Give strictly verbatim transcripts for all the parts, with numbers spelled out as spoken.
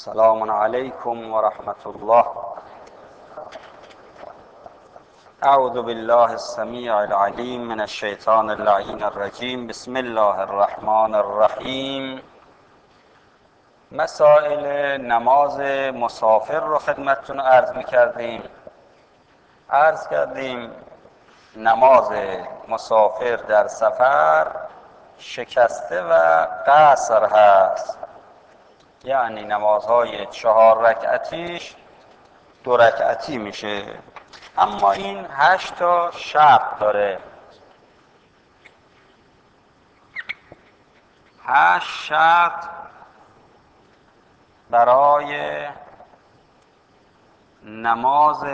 السلام علیکم و رحمت الله. اعوذ بالله السمیع العلیم من الشیطان اللعین الرجیم. بسم الله الرحمن الرحیم. مسائل نماز مسافر رو خدمتتون عرض می‌کردیم. عرض کردیم نماز مسافر در سفر شکسته و قصر هست، یعنی نمازهای چهار رکعتیش دو رکعتی میشه، اما این هشت تا شرط داره. هشت شرط برای نماز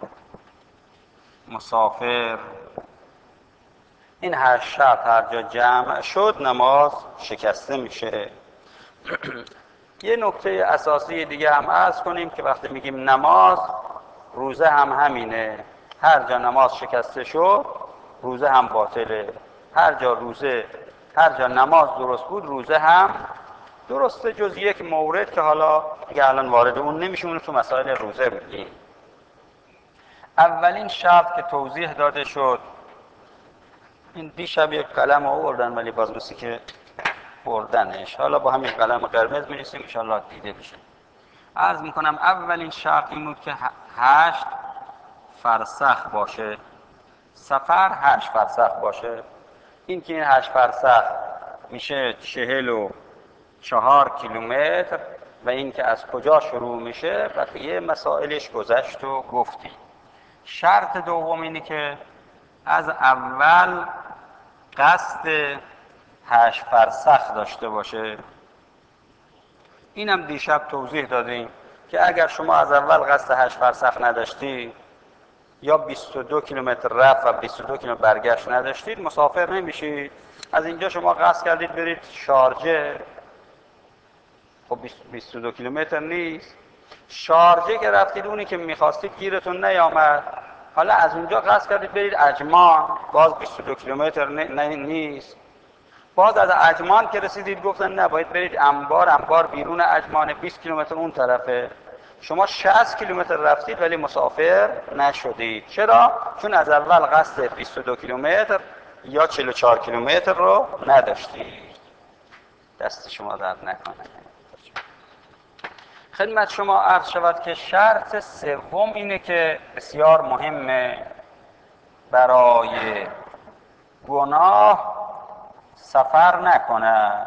مسافر. این هشت شرط هر جا جمع شد نماز شکسته میشه. یه نکته اساسی دیگه هم عرض کنیم که وقتی میگیم نماز، روزه هم همینه. هر جا نماز شکسته شد روزه هم باطله. هر جا روزه هر جا نماز درست بود روزه هم درسته، جز یک مورد که حالا دیگه الان وارد اون نمیشه، اون تو مسائل روزه بودیم. اولین شرط که توضیح داده شد، این دیشب یک قلم آوردن ولی باز مثل که بردنش، حالا با همین قلم قرمز می‌نویسیم ان شاءالله دیده بشه. عرض میکنم اولین شرط این بود که هشت فرسخ باشه، سفر هشت فرسخ باشه. این که این هشت فرسخ میشه چهل و چهار کیلومتر و این که از کجا شروع میشه بقیه مسائلش گذشت و گفتیم. شرط دوم اینه که از اول قصد هشت فرسخ داشته باشه. اینم دیشب توضیح دادیم که اگر شما از اول قصد هشت فرسخ نداشتید یا بیست و دو کیلومتر رفت و بیست و دو کیلومتر برگشت نداشتید مسافر نمیشید. از اینجا شما قصد کردید برید شارجه، خب بیست و دو کیلومتر نیست. شارجه که رفتید اونی که میخواستید گیرتون نیامد، حالا از اونجا قصد کردید برید عجمان، باز بیست و دو کیلومتر نیست. باز از عجمان که رسیدید گفتن نباید برید انبار، انبار بیرون عجمان بیست کیلومتر اون طرفه. شما شصت کیلومتر رفتید ولی مسافر نشدید. چرا؟ چون از اول قصد بیست و دو کیلومتر یا چهل و چهار کیلومتر رو نداشتید. دست شما درد نکنه. خدمت شما عرض شود که شرط سوم اینه که بسیار مهمه، برای گناه سفر نکنه.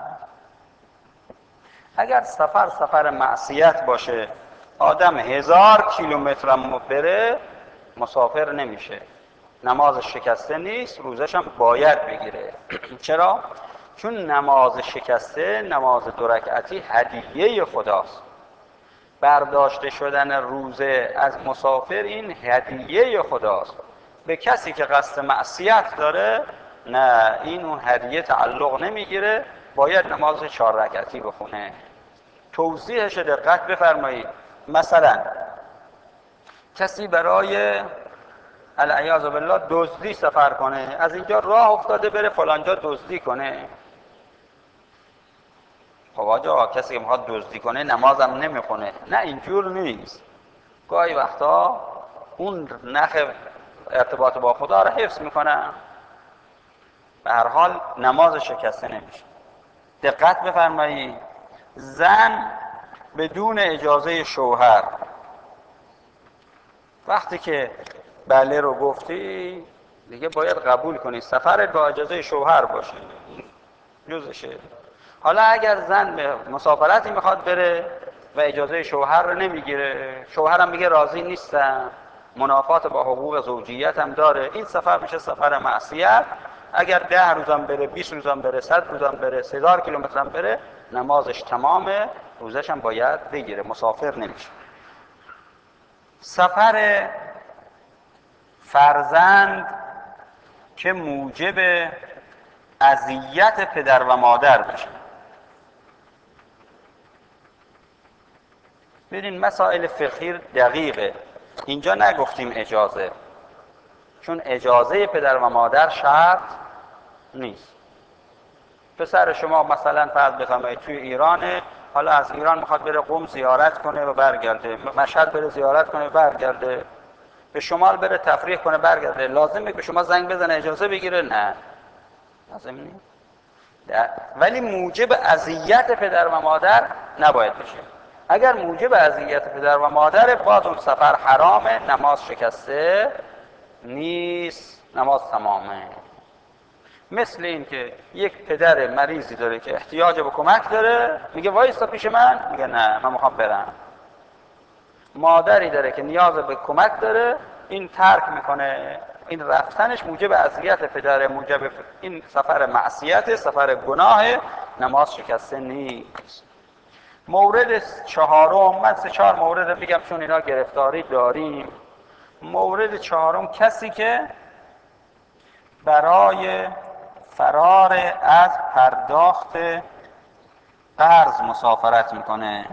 اگر سفر سفر معصیت باشه، آدم هزار کیلومتر هم بره مسافر نمیشه، نماز شکسته نیست، روزش هم باید بگیره. چرا؟ چون نماز شکسته، نماز دو رکعتی هدیه خداست. برداشته شدن روزه از مسافر این هدیه خداست. به کسی که قصد معصیت داره نه، این اون هدیه تعلق نمیگیره، باید نماز چهار رکعتی بخونه. توضیحش دقت بفرمایید. مثلا کسی برای العیاذ بالله دزدی سفر کنه، از اینجا راه افتاده بره فلانجا دزدی کنه. خب آجا کسی که میخواد دزدی کنه نمازم نمیخونه، نه اینجور نیست. گاهی وقتا اون نخ ارتباط با خدا رو حفظ میکنه، به هر حال نماز شکسته نمیشه. دقت بفرمایید. زن بدون اجازه شوهر، وقتی که بله رو گفتی دیگه باید قبول کنی، سفرت با اجازه شوهر باشه، جزشه. حالا اگر زن به مسافرتی میخواد بره و اجازه شوهر رو نمیگیره، شوهرم میگه راضی نیستم، منافات با حقوق زوجیت هم داره، این سفر میشه سفر معصیت. اگر ده روزم بره، بیست روزم بره، صد روزم بره، سه هزار کیلومترم بره، نمازش تمامه، روزش هم باید بگیره، مسافر نمیشه. سفر فرزند که موجب اذیت پدر و مادر بشه. ببین مسائل فقهی دقیقه، اینجا نگفتیم اجازه، چون اجازه پدر و مادر شرط نیست. پسر شما مثلا فرض بفرمایید توی ایران، حالا از ایران میخواد بره قم زیارت کنه و برگرده، مشهد بره زیارت کنه و برگرده، به شمال بره تفریح کنه برگرده، لازمه به شما زنگ بزنه اجازه بگیره؟ نه، لازم نیست. ولی موجب اذیت پدر و مادر نباید بشه. اگر موجب اذیت پدر و مادر، باز اون سفر حرامه، نماز شکسته نیست، نماز تمامه. مثل این که یک پدر مریضی داره که احتیاج به کمک داره، میگه وایستا پیش من، میگه نه من میخوام برم. مادری داره که نیاز به کمک داره، این ترک میکنه. این رفتنش موجب اذیت پدر، موجب این سفر معصیت، سفر گناه، نماز شکسته نیست. مورد چهارم، من سه چهار مورد میگم چون اینا گرفتاری داریم. مورد چهارم، کسی که برای فرار از پرداخت قرض مسافرت میکنه.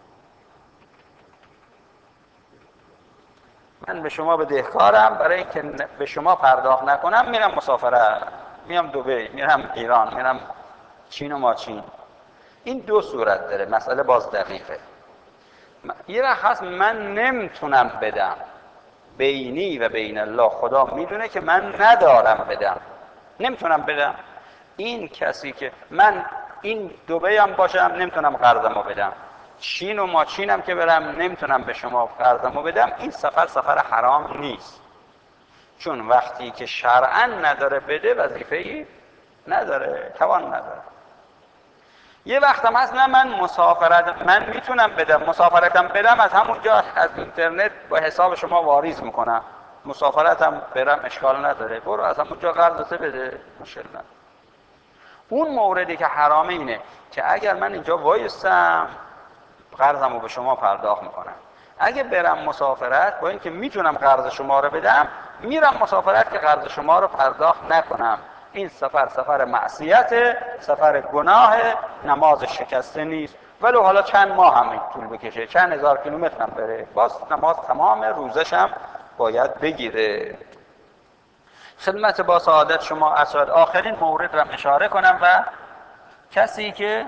من به شما بدهکارم، برای اینکه به شما پرداخت نکنم میرم مسافرت، میرم دبی، میرم ایران، میرم چین و ماچین. این دو صورت داره، مسئله باز دقیقه. یه وقت هست من نمیتونم بدم، بینی و بین الله خدا میدونه که من ندارم بدم، نمیتونم بدم. این کسی که من این دبی هم باشم نمیتونم قرضمو بدم، چین و ماچینم که برم نمیتونم به شما قرضمو بدم، این سفر سفر حرام نیست. چون وقتی که شرعاً نداره بده، وظیفه‌ای نداره، توان نداره. یه وقت هم هست نه من مسافرت، من میتونم بدم، مسافرتم بدم از همونجا از اینترنت با حساب شما واریز میکنم، مسافرتم برم اشکال نداره، برو از همونجا قرضت بده، مشکل نداره. اون موردی که حرامه اینه که اگر من اینجا وایستم قرضمو به شما پرداخت میکنم، اگه برم مسافرت با اینکه میتونم قرض شما رو بدم، میرم مسافرت که قرض شما رو پرداخت نکنم، این سفر سفر معصیت، سفر گناه، نماز شکسته نیست. ولو حالا چند ماه هم طول بکشه، چند هزار کیلومتر هم بره، باز نماز تمام، روزش هم باید بگیره. خدمت با سعادت شما اسعد آخرین مورد را اشاره کنم، و کسی که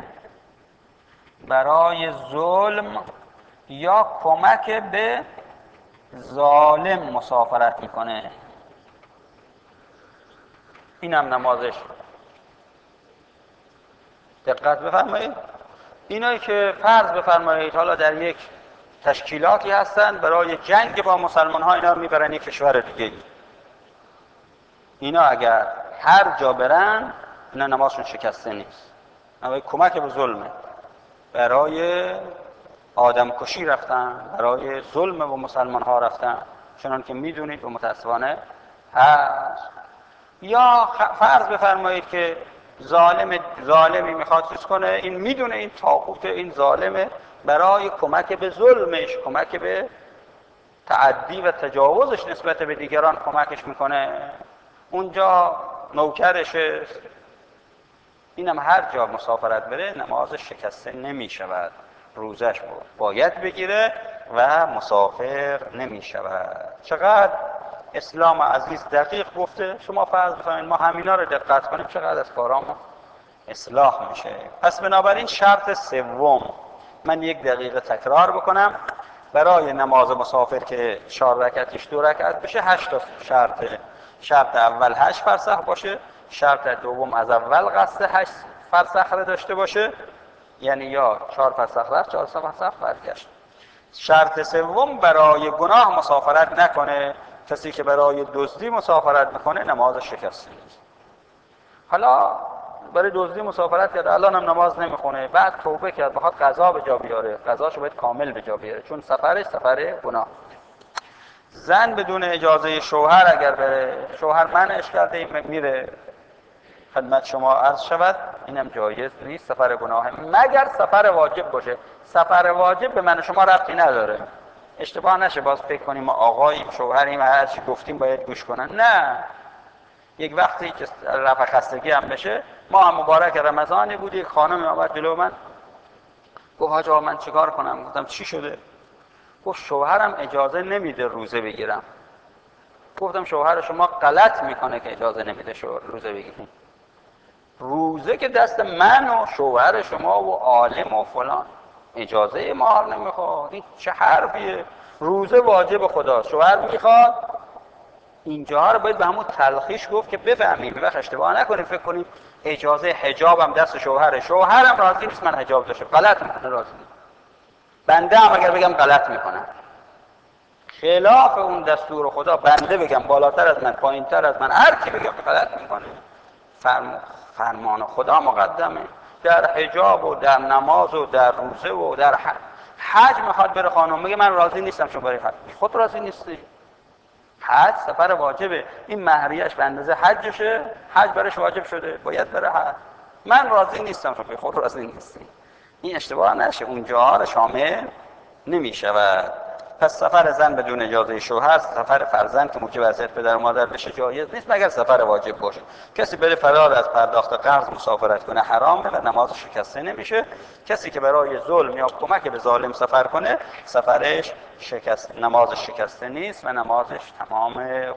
برای ظلم یا کمک به ظالم مسافرت میکنه، اینم نمازش. دقت بفرمایید، اینایی که فرض بفرمایید حالا در یک تشکیلاتی هستن برای جنگ با مسلمان ها، اینا میبرن یک کشور دیگه، اینا اگر هر جا برن اینا نمازشون شکسته نیست، برای کمک به ظلمه، برای آدم کشی رفتن، برای ظلم به مسلمان ها رفتن، چنان که میدونید و متاسفانه هست. یا فرض بفرمایید که ظالم ظالمی میخواد چیز کنه، این میدونه این طاغوت، این ظالمه، برای کمک به ظلمش، کمک به تعدی و تجاوزش نسبت به دیگران کمکش میکنه، اونجا نوکرشه. اینم هر جا مسافرت بره نمازش شکسته نمیشود، روزش باید بگیره و مسافر نمیشود. چقدر اسلام عزیز دقیق گفته. شما فرض بفرمایید ما همینا رو دقت کنیم، چقدر از کارامون اصلاح میشه. پس بنابراین شرط سوم، من یک دقیقه تکرار بکنم، برای نماز مسافر که چهار رکعتش دو رکعت بشه، هشت تا شرطه. شرط اول هشت فرسخ باشه، شرط دوم از اول قصد هشت فرسخ رو داشته باشه، یعنی یا چهار فرسخ رفت، چهار فرسخ برگشت. شرط سوم برای گناه مسافرت نکنه. کسی که برای دزدی مسافرت میکنه نمازش شکسته نیست. حالا برای دزدی مسافرت کرد، الان هم نماز نمیخونه، بعد توبه کرد، بخواد قضا به جا بیاره، قضاشو باید کامل به جا بیاره، چون سفرش سفر گناه. زن بدون اجازه شوهر اگر بره، شوهر منعش کرده میره، خدمت شما عرض شود اینم جایز نیست، سفر گناه، مگر سفر واجب باشه. سفر واجب به من شما ربطی نداره، اشتباه نشه باز فکر کنیم ما آقاییم، شوهریم، هر چی گفتیم باید گوش کنن. نه، یک وقتی که رفع خستگی هم بشه، ما هم مبارک رمضانی بود، یک خانم آمد جلو من گفت حاج آقا من چیکار کنم؟ گفتم چی شده؟ گفت شوهرم اجازه نمیده روزه بگیرم. گفتم شوهر شما غلط میکنه که اجازه نمیده شو روزه بگیریم. روزه که دست من و شوهر شما و عالم و فلان. اجازه مهر نمیخواد. این چه حرفیه؟ روزه واجب خداست، شوهر میخواد. اینجاها رو باید به همون تلخیش گفت که بفهمیم، وقت اشتباه نکنیم فکر کنیم اجازه حجابم دست شوهره، شوهرم راضی نیست من حجاب داشته، غلط میکنه، راضی نیست. بنده هم اگر بگم غلط میکنم، خلاف اون دستور خدا، بنده بگم بالاتر از من پایینتر از من هر کی بگم غلط میکنه. فرم... فرمان خدا مقدمه در حجاب و در نماز و در روزه و در حج. حج میخواد بره خانم میگه من راضی نیستم شما برای حج، خود راضی نیستی. حج سفر واجبه، این مهریه‌اش به اندازه حجشه، حج برش واجب شده باید بره حج. من راضی نیستم شما خود راضی نیستی. این اشتباه نشه، اونجاها رو شامل نمیشود. پس سفر زن بدون اجازه شوهر، سفر فرزند که موجب اذیت پدر و مادر بشه جایز نیست مگر سفر واجب باشه. کسی بره فرار از پرداخت قرض مسافرت کنه حرامه و نماز شکسته نمیشه. کسی که برای ظلم یا کمک به ظالم سفر کنه سفرش شکست، نمازش شکسته نیست و نمازش تمام